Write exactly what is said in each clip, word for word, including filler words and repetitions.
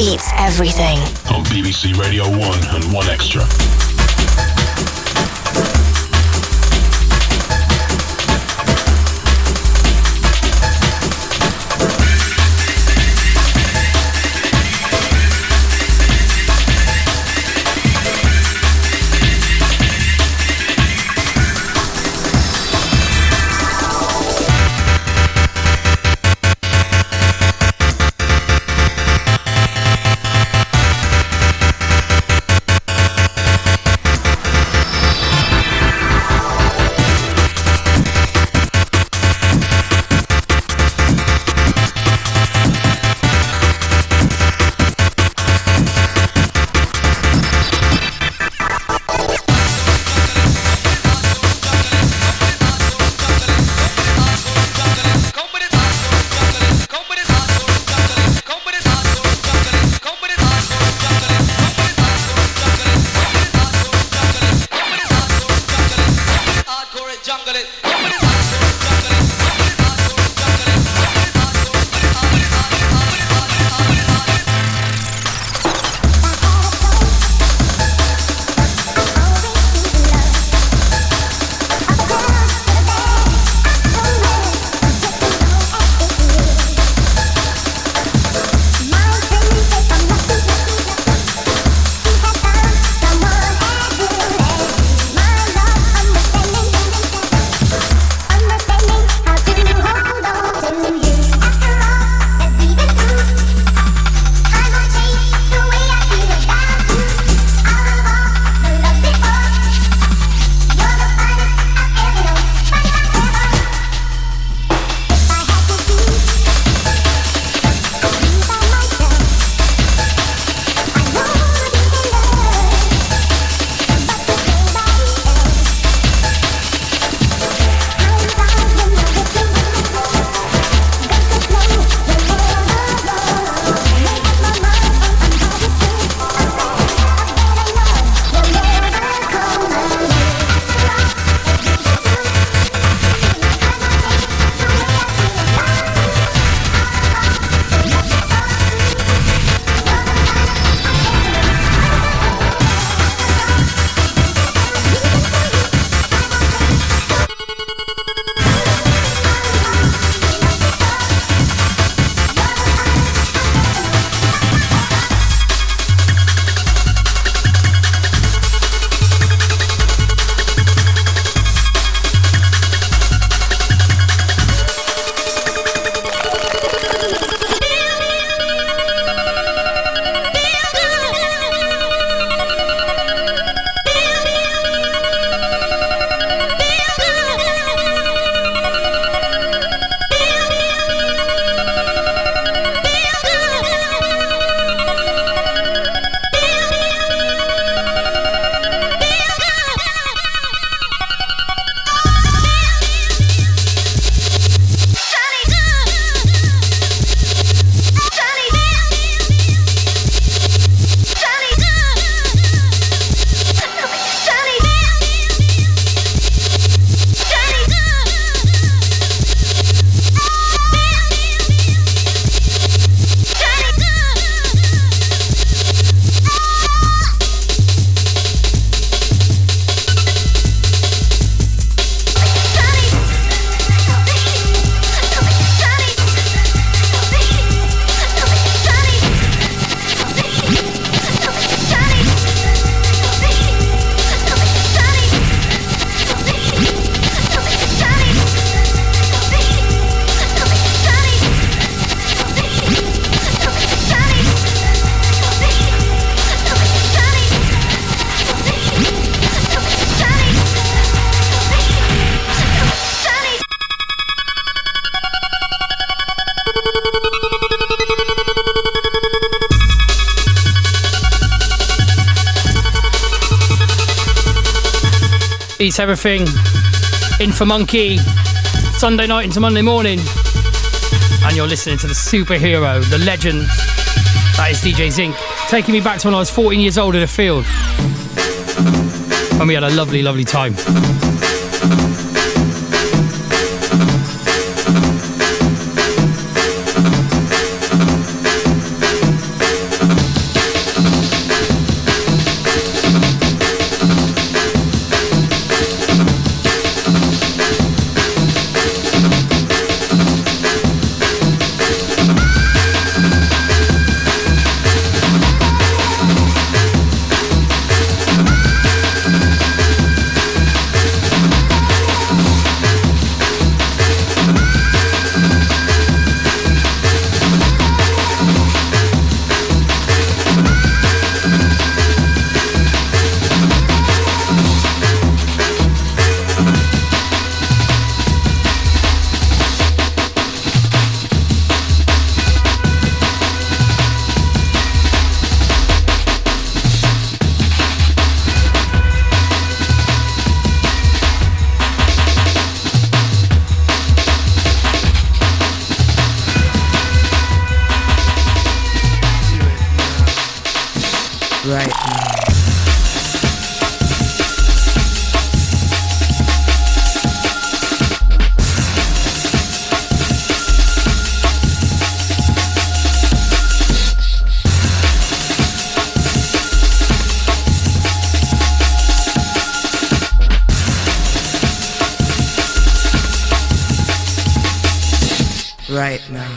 Eats everything. On B B C Radio one and one Extra. Eats everything. In for Monkey. Sunday night into Monday morning. And you're listening to the superhero, the legend. That is D J Zinc. Taking me back to when I was fourteen years old in a field. And we had a lovely, lovely time. right now.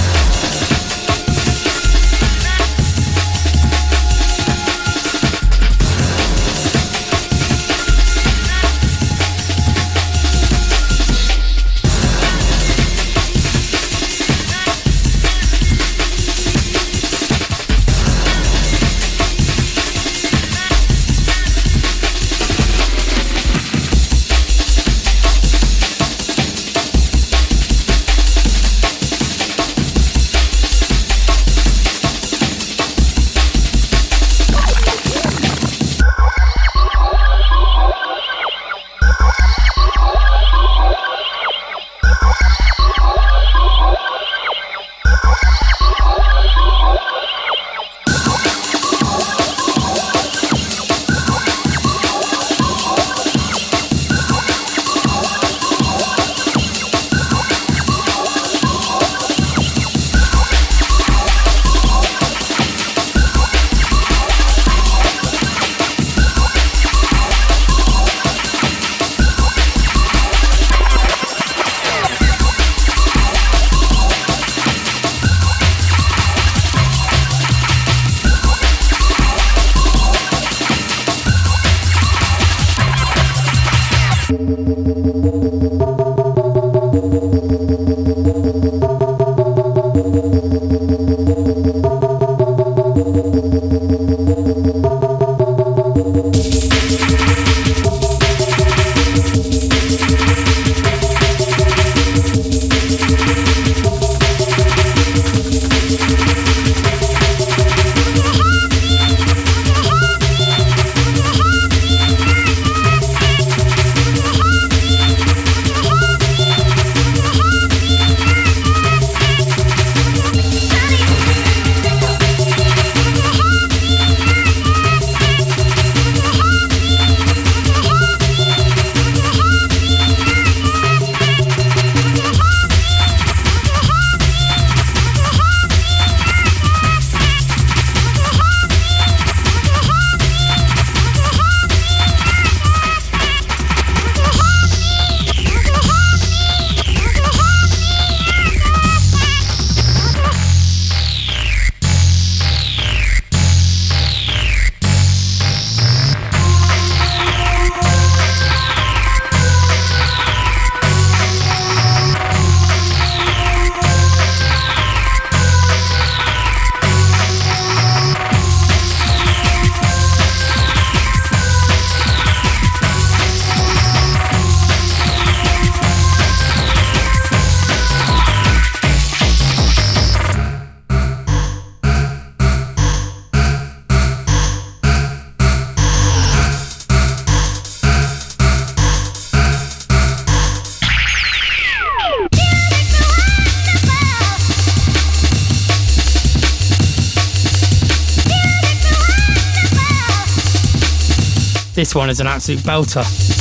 This one is an absolute belter.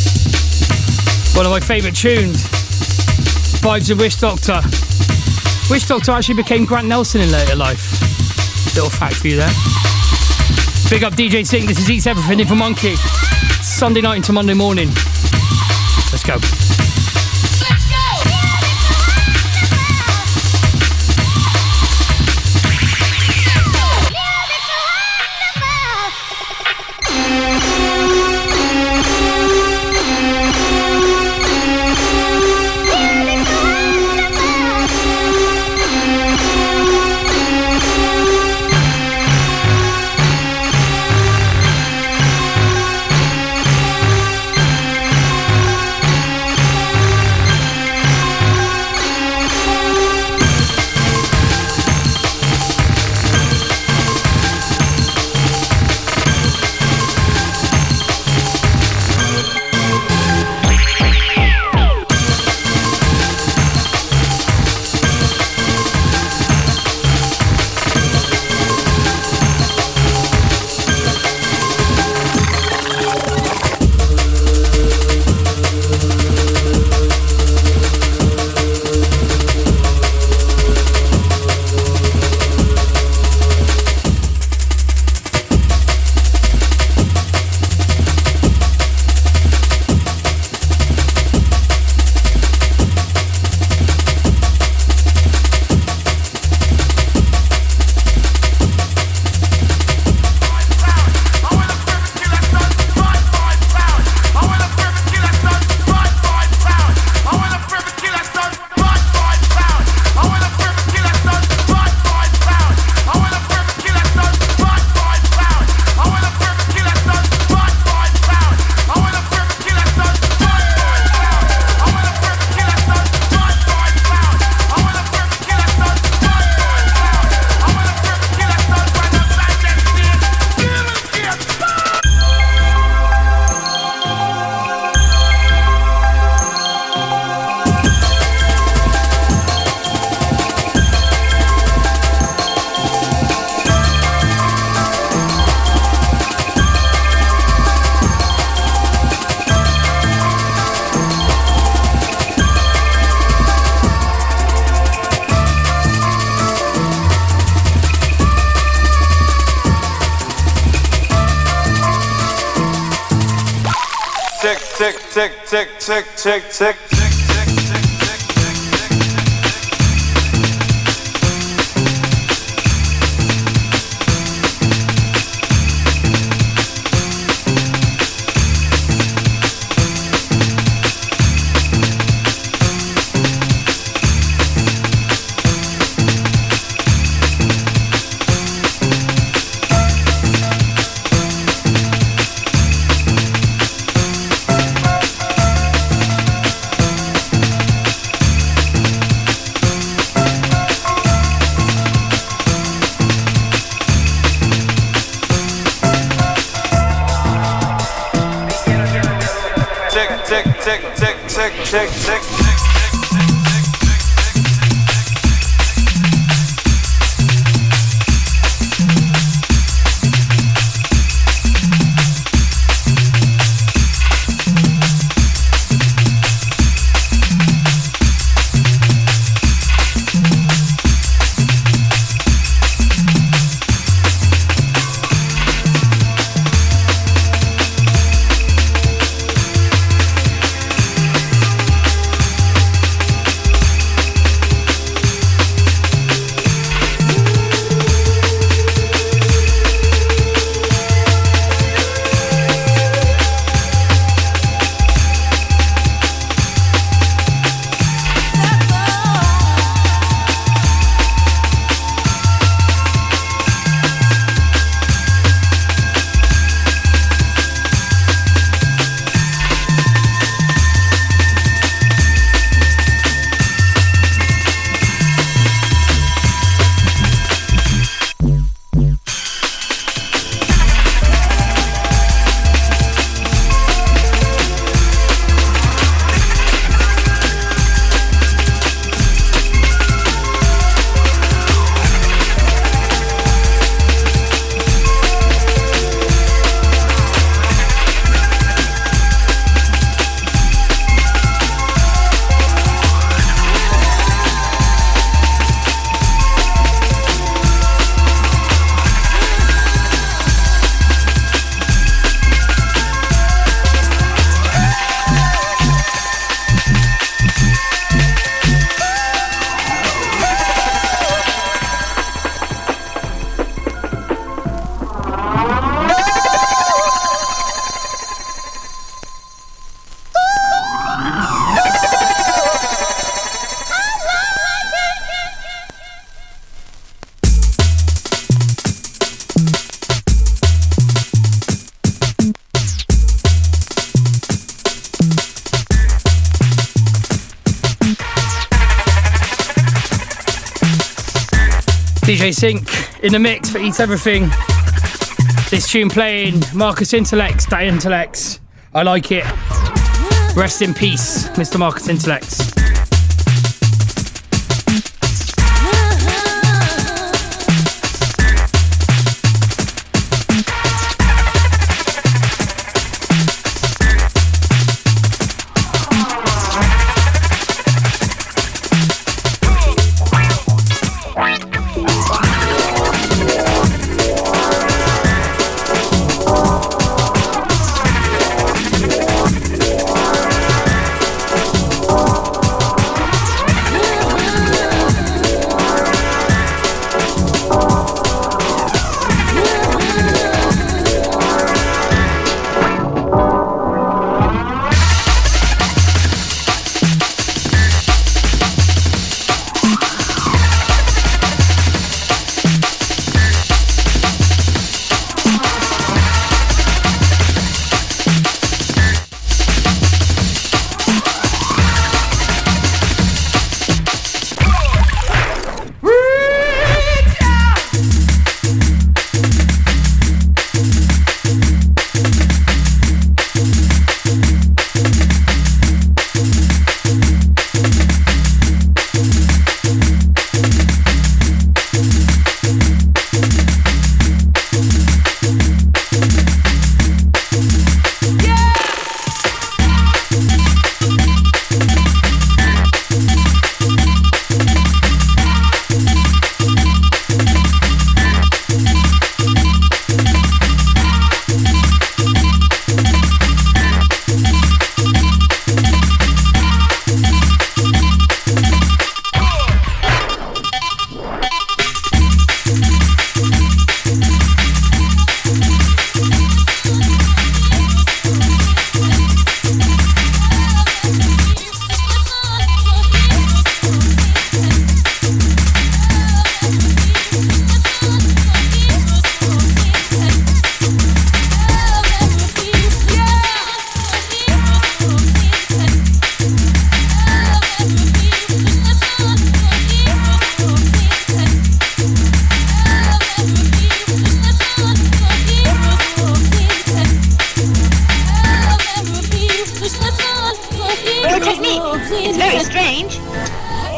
One of my favourite tunes. Vibes of Wish Doctor. Wish Doctor actually became Grant Nelson in later life. Little fact for you there. Big up D J Sink. This is Eats Everything in for Monkey. Sunday night into Monday morning. Let's go. tick, tick, tick, tick, tick. Tick, tick. D J Sync in the mix for Eats Everything. This tune playing, Marcus Intellects, that Intellects. I like it. Rest in peace, Mister Marcus Intellects.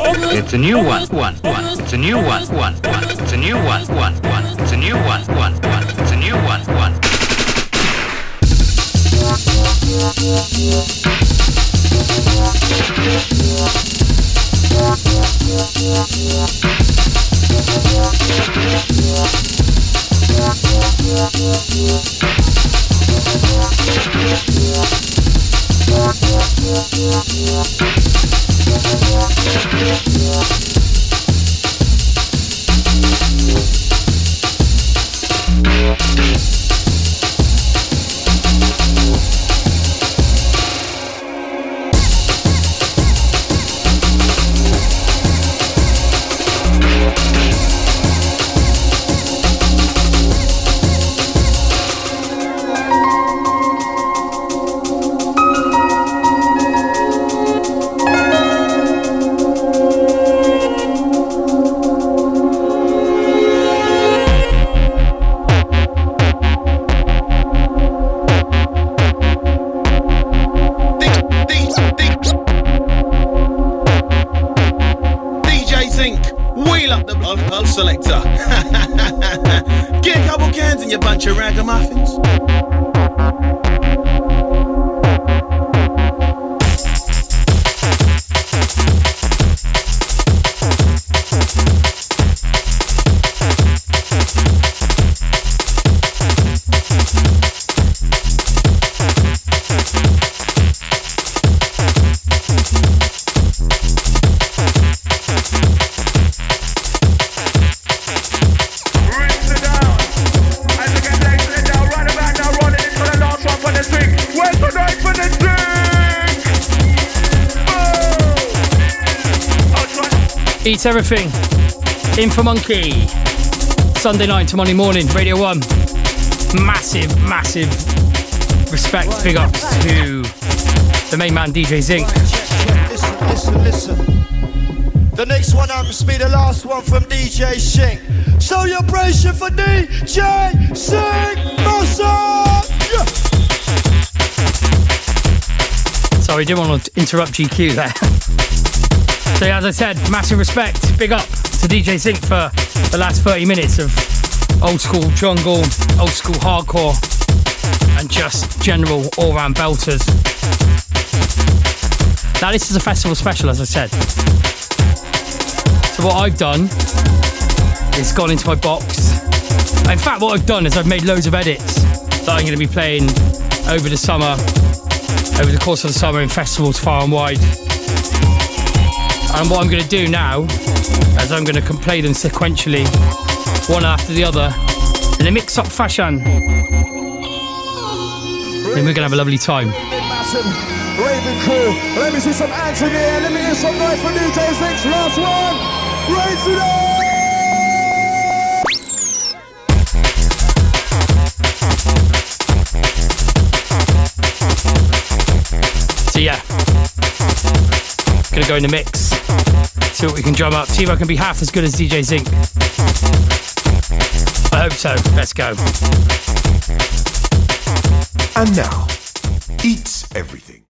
It's a new one, one, one. It's a new one, one, one. It's a new one, one, one. It's a new one, one, one. It's a new one, one. Selector. Get a couple cans in your bunch of ragamuffins. Eats everything. In for Monkey. Sunday night to Monday morning. Radio one. Massive, massive respect. Big ups to the main man, D J Zinc. Listen, listen, listen. The next one happens to be the last one from D J Zinc. Celebration for D J Zinc. Massive! Yeah. Sorry, didn't want to interrupt G Q there. So yeah, as I said, massive respect, big up to D J Zinc for the last thirty minutes of old school jungle, old school hardcore, and just general all-round belters. Now this is a festival special, as I said. So what I've done is gone into my box. In fact, what I've done is I've made loads of edits that I'm going to be playing over the summer, over the course of the summer in festivals far and wide. And what I'm going to do now is I'm going to play them sequentially, one after the other, in a mix-up fashion. Then we're going to have a lovely time. Raven crew, let me see some hands in the air. Let me hear some noise for D J Zinc's last one. Raise it up! So yeah, gonna go in the mix, see what we can drum up, see if I can be half as good as D J Zinc. I hope so. Let's go. And now, Eats Everything.